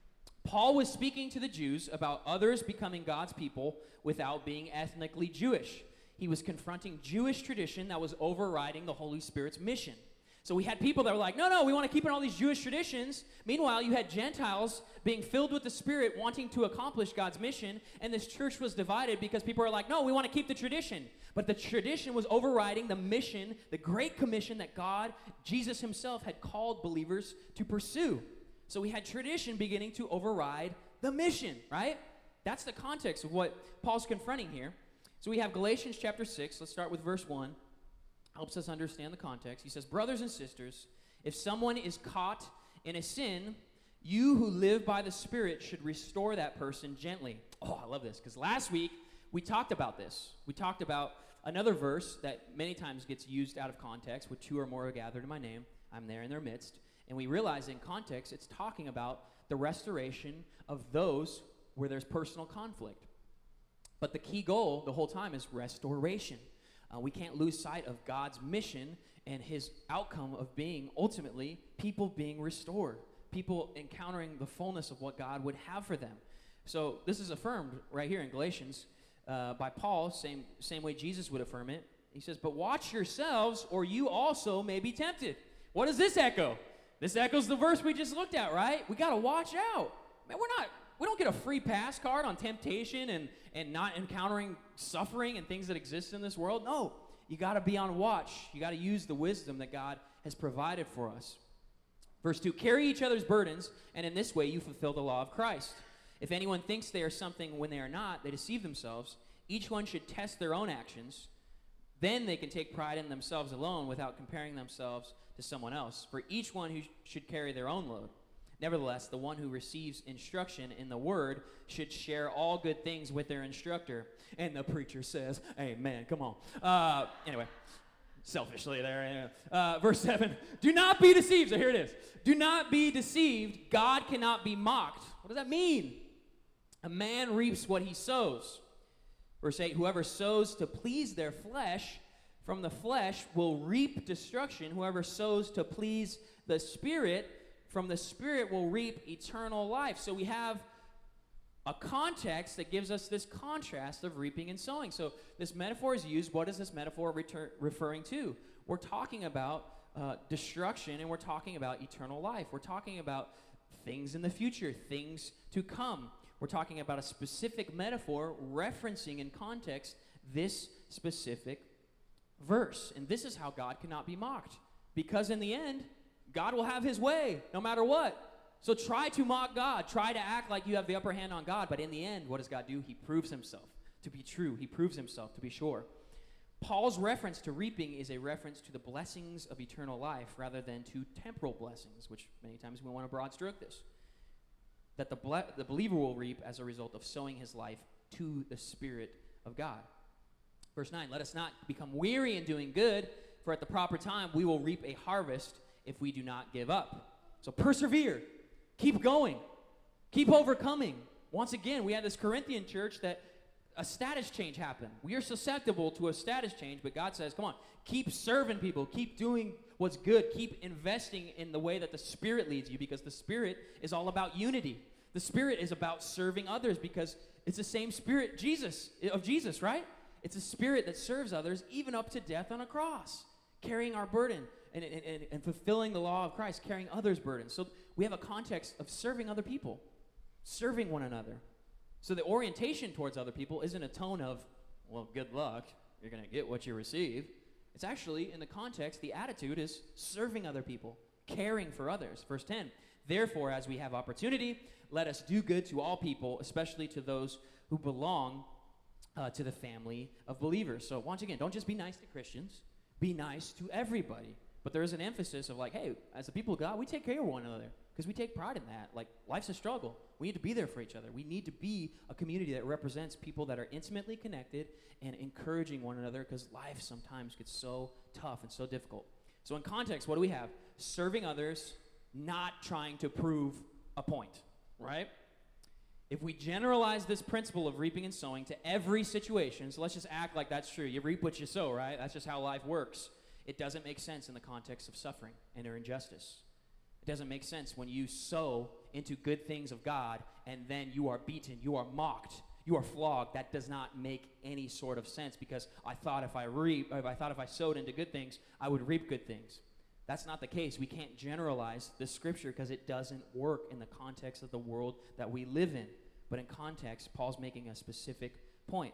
Paul was speaking to the Jews about others becoming God's people without being ethnically Jewish. He was confronting Jewish tradition that was overriding the Holy Spirit's mission. So we had people that were like, no, we want to keep in all these Jewish traditions. Meanwhile, you had Gentiles being filled with the Spirit wanting to accomplish God's mission, and this church was divided because people are like, no, we want to keep the tradition. But the tradition was overriding the mission, the Great Commission that God, Jesus himself, had called believers to pursue. So we had tradition beginning to override the mission, right? That's the context of what Paul's confronting here. So we have Galatians chapter 6. Let's start with verse 1. Helps us understand the context. He says, brothers and sisters, if someone is caught in a sin, you who live by the Spirit should restore that person gently. Oh, I love this, because last week we talked about this. We talked about another verse that many times gets used out of context, with 2 or more are gathered in my name, I'm there in their midst. And we realize in context, it's talking about the restoration of those where there's personal conflict. But the key goal the whole time is restoration. We can't lose sight of God's mission and his outcome of being, ultimately, people being restored. People encountering the fullness of what God would have for them. So this is affirmed right here in Galatians by Paul, same way Jesus would affirm it. He says, but watch yourselves, or you also may be tempted. What does this echo? This echoes the verse we just looked at, right? We got to watch out. Man, we don't get a free pass card on temptation and not encountering suffering and things that exist in this world. No, you got to be on watch. You got to use the wisdom that God has provided for us. Verse 2, carry each other's burdens, and in this way you fulfill the law of Christ. If anyone thinks they are something when they are not, they deceive themselves. Each one should test their own actions. Then they can take pride in themselves alone without comparing themselves to someone else. For each one who should carry their own load. Nevertheless, the one who receives instruction in the word should share all good things with their instructor. And the preacher says, amen. Come on. Anyway, selfishly there. Verse 7, do not be deceived. So here it is. Do not be deceived. God cannot be mocked. What does that mean? A man reaps what he sows. Verse 8, whoever sows to please their flesh, from the flesh will reap destruction. Whoever sows to please the Spirit, from the Spirit will reap eternal life. So we have a context that gives us this contrast of reaping and sowing. So this metaphor is used. What is this metaphor referring to? We're talking about destruction, and we're talking about eternal life. We're talking about things in the future, things to come. We're talking about a specific metaphor referencing in context this specific verse. And this is how God cannot be mocked. Because in the end, God will have his way no matter what. So try to mock God. Try to act like you have the upper hand on God. But in the end, what does God do? He proves himself to be true. He proves himself to be sure. Paul's reference to reaping is a reference to the blessings of eternal life rather than to temporal blessings, which many times we want to broad stroke this. That the believer will reap as a result of sowing his life to the Spirit of God. Verse 9, let us not become weary in doing good, for at the proper time we will reap a harvest if we do not give up. So persevere. Keep going. Keep overcoming. Once again, we had this Corinthian church that a status change happened. We are susceptible to a status change, but God says, come on, keep serving people. Keep doing what's good. Keep investing in the way that the Spirit leads you, because the Spirit is all about unity. The Spirit is about serving others because it's the same Spirit of Jesus, right? It's a Spirit that serves others even up to death on a cross, carrying our burden and fulfilling the law of Christ, carrying others' burdens. So we have a context of serving other people, serving one another. So the orientation towards other people isn't a tone of, well, good luck, you're going to get what you receive. It's actually, in the context, the attitude is serving other people, caring for others. Verse 10, therefore, as we have opportunity, let us do good to all people, especially to those who belong to the family of believers. So once again, don't just be nice to Christians. Be nice to everybody. But there is an emphasis of like, hey, as the people of God, we take care of one another because we take pride in that. Like, life's a struggle. We need to be there for each other. We need to be a community that represents people that are intimately connected and encouraging one another, because life sometimes gets so tough and so difficult. So in context, what do we have? Serving others, not trying to prove a point, right? If we generalize this principle of reaping and sowing to every situation, so let's just act like that's true. You reap what you sow, right? That's just how life works. It doesn't make sense in the context of suffering and or injustice. It doesn't make sense when you sow into good things of God and then you are beaten, you are mocked, you are flogged. That does not make any sort of sense, because I thought if I sowed into good things, I would reap good things. That's not the case. We can't generalize this scripture because it doesn't work in the context of the world that we live in. But in context, Paul's making a specific point.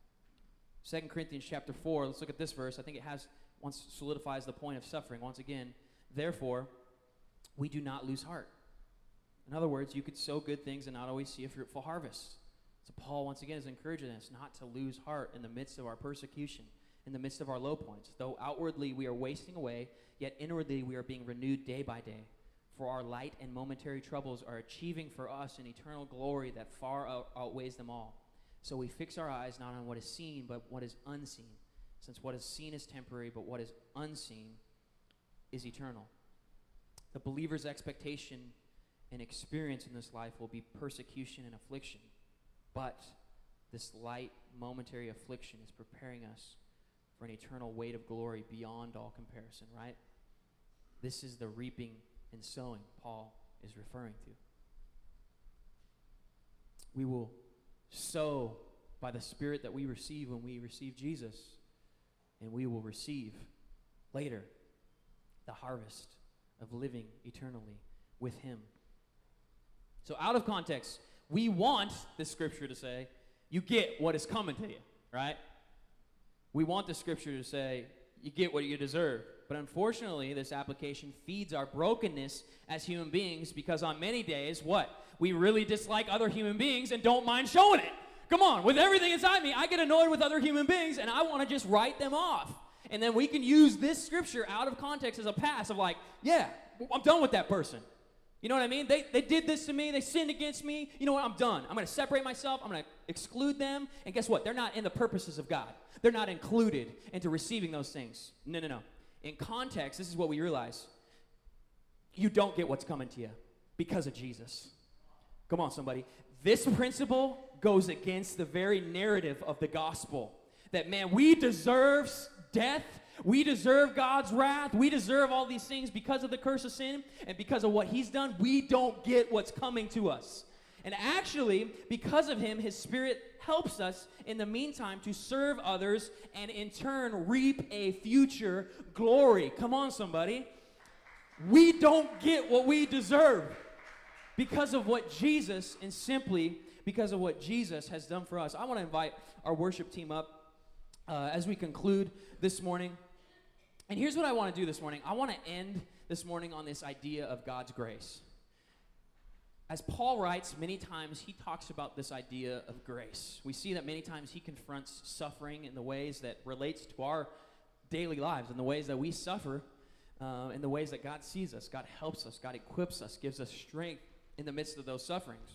2 Corinthians chapter 4, let's look at this verse. I think it once solidifies the point of suffering. Once again, therefore, we do not lose heart. In other words, you could sow good things and not always see a fruitful harvest. So Paul, once again, is encouraging us not to lose heart in the midst of our persecution, in the midst of our low points. Though outwardly we are wasting away, yet inwardly we are being renewed day by day. For our light and momentary troubles are achieving for us an eternal glory that far outweighs them all. So we fix our eyes not on what is seen, but what is unseen. Since what is seen is temporary, but what is unseen is eternal. The believer's expectation and experience in this life will be persecution and affliction. But this light, momentary affliction is preparing us for an eternal weight of glory beyond all comparison, right? This is the reaping and sowing Paul is referring to. We will sow by the Spirit that we receive when we receive Jesus, and we will receive later the harvest of living eternally with him. So out of context, we want this scripture to say, you get what is coming to you, right? We want the scripture to say, you get what you deserve. But unfortunately, this application feeds our brokenness as human beings, because on many days, what? We really dislike other human beings and don't mind showing it. Come on, with everything inside me, I get annoyed with other human beings, and I want to just write them off. And then we can use this scripture out of context as a pass of like, yeah, I'm done with that person. You know what I mean? They did this to me. They sinned against me. You know what? I'm done. I'm going to separate myself. I'm going to exclude them. And guess what? They're not in the purposes of God. They're not included into receiving those things. No, no, no. In context, this is what we realize. You don't get what's coming to you because of Jesus. Come on, somebody. This principle goes against the very narrative of the gospel. That, man, we deserve death. We deserve God's wrath. We deserve all these things because of the curse of sin and because of what he's done. We don't get what's coming to us. And actually, because of him, his Spirit helps us in the meantime to serve others and in turn reap a future glory. Come on, somebody. We don't get what we deserve because of what Jesus, and simply because of what Jesus has done for us. I want to invite our worship team up as we conclude this morning. And here's what I want to do this morning. I want to end this morning on this idea of God's grace. As Paul writes, many times he talks about this idea of grace. We see that many times he confronts suffering in the ways that relates to our daily lives, in the ways that we suffer, in the ways that God sees us, God helps us, God equips us, gives us strength in the midst of those sufferings.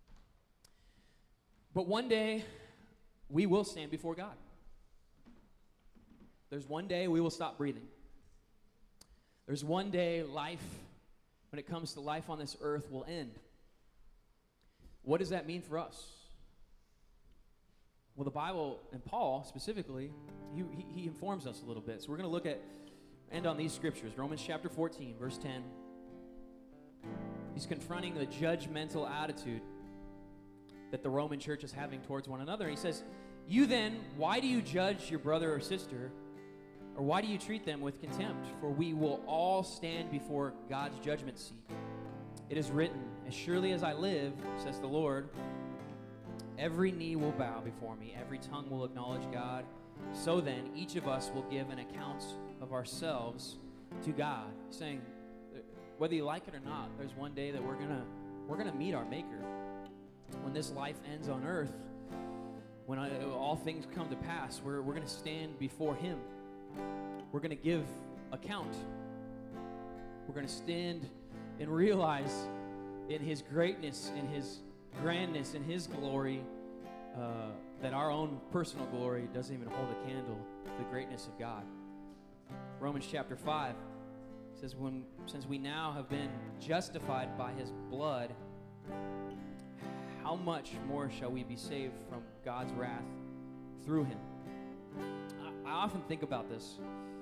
But one day, we will stand before God. There's one day we will stop breathing. There's one day life, when it comes to life on this earth, will end. What does that mean for us? Well, the Bible, and Paul specifically, he informs us a little bit. So we're going to end on these scriptures. Romans chapter 14, verse 10. He's confronting the judgmental attitude that the Roman church is having towards one another. He says, "You then, why do you judge your brother or sister? Or why do you treat them with contempt? For we will all stand before God's judgment seat. It is written, as surely as I live, says the Lord, every knee will bow before me, every tongue will acknowledge God. So then, each of us will give an account of ourselves to God." He's saying, whether you like it or not, there's one day that we're gonna meet our Maker. When this life ends on earth, when all things come to pass, we're gonna stand before Him. We're going to give account. We're going to stand and realize in His greatness, in His grandness, in His glory, that our own personal glory doesn't even hold a candle to the greatness of God. Romans chapter 5 says, since we now have been justified by His blood, how much more shall we be saved from God's wrath through Him? I often think about this.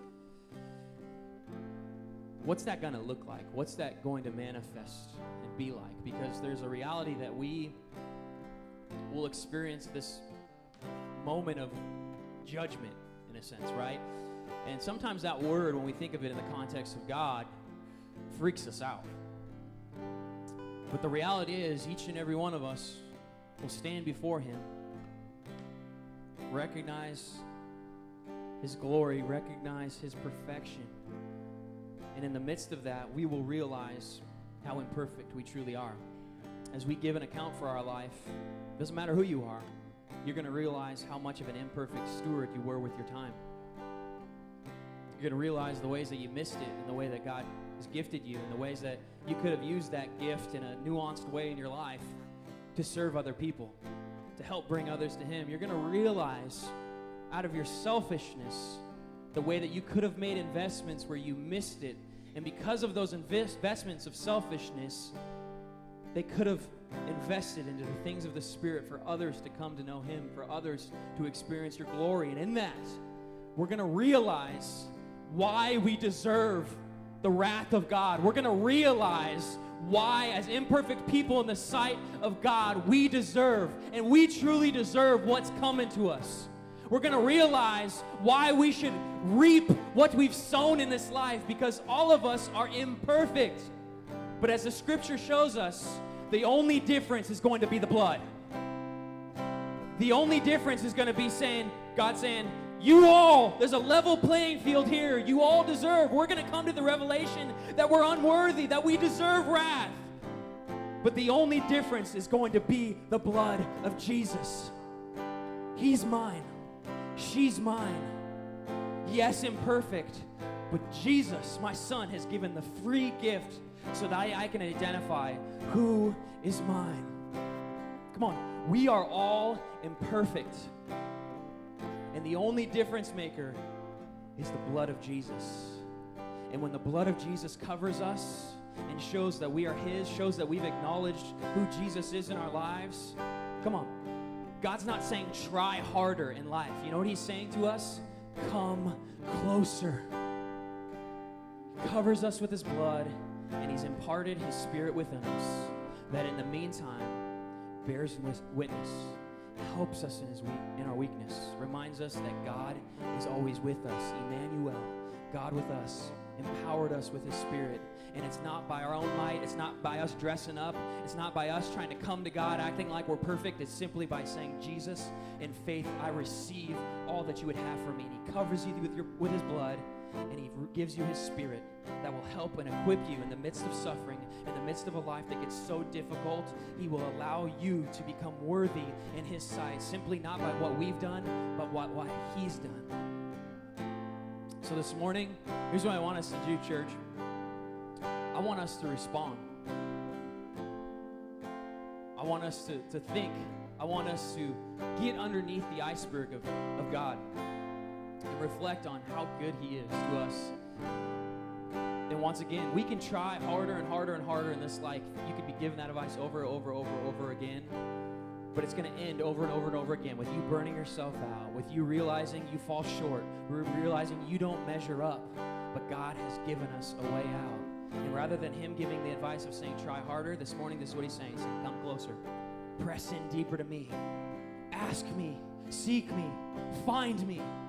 What's that going to look like? What's that going to manifest and be like? Because there's a reality that we will experience this moment of judgment, in a sense, right? And sometimes that word, when we think of it in the context of God, freaks us out. But the reality is, each and every one of us will stand before Him, recognize His glory, recognize His perfection. And in the midst of that, we will realize how imperfect we truly are. As we give an account for our life, it doesn't matter who you are, you're going to realize how much of an imperfect steward you were with your time. You're going to realize the ways that you missed it, and the way that God has gifted you, and the ways that you could have used that gift in a nuanced way in your life to serve other people, to help bring others to Him. You're going to realize out of your selfishness the way that you could have made investments where you missed it. And because of those investments of selfishness, they could have invested into the things of the Spirit for others to come to know Him, for others to experience your glory. And in that, we're going to realize why we deserve the wrath of God. We're going to realize why, as imperfect people in the sight of God, we deserve, and we truly deserve what's coming to us. We're going to realize why we should reap what we've sown in this life, because all of us are imperfect. But as the Scripture shows us, the only difference is going to be the blood. The only difference is going to be God saying, you all, there's a level playing field here. You all deserve. We're going to come to the revelation that we're unworthy, that we deserve wrath. But the only difference is going to be the blood of Jesus. He's mine. She's mine. Yes, imperfect, but Jesus, my son, has given the free gift so that I can identify who is mine. Come on, we are all imperfect. And the only difference maker is the blood of Jesus. And when the blood of Jesus covers us and shows that we are His, shows that we've acknowledged who Jesus is in our lives, come on, God's not saying try harder in life. You know what He's saying to us? Come closer. He covers us with His blood, and He's imparted His Spirit within us, that in the meantime bears witness, helps us in our weakness, reminds us that God is always with us. Emmanuel, God with us, empowered us with His Spirit. And it's not by our own might. It's not by us dressing up. It's not by us trying to come to God acting like we're perfect. It's simply by saying, Jesus, in faith, I receive all that you would have for me. And He covers you with His blood, and He gives you His Spirit that will help and equip you in the midst of suffering, in the midst of a life that gets so difficult. He will allow you to become worthy in His sight, simply not by what we've done, but what He's done. So this morning, here's what I want us to do, church. I want us to respond. I want us to think. I want us to get underneath the iceberg of God and reflect on how good He is to us. And once again, we can try harder and harder and harder in this life. You could be given that advice over again. But it's going to end over and over and over again with you burning yourself out, with you realizing you fall short, realizing you don't measure up. But God has given us a way out. And rather than Him giving the advice of saying, try harder, this morning, this is what He's saying. He's saying, come closer. Press in deeper to me. Ask me. Seek me. Find me.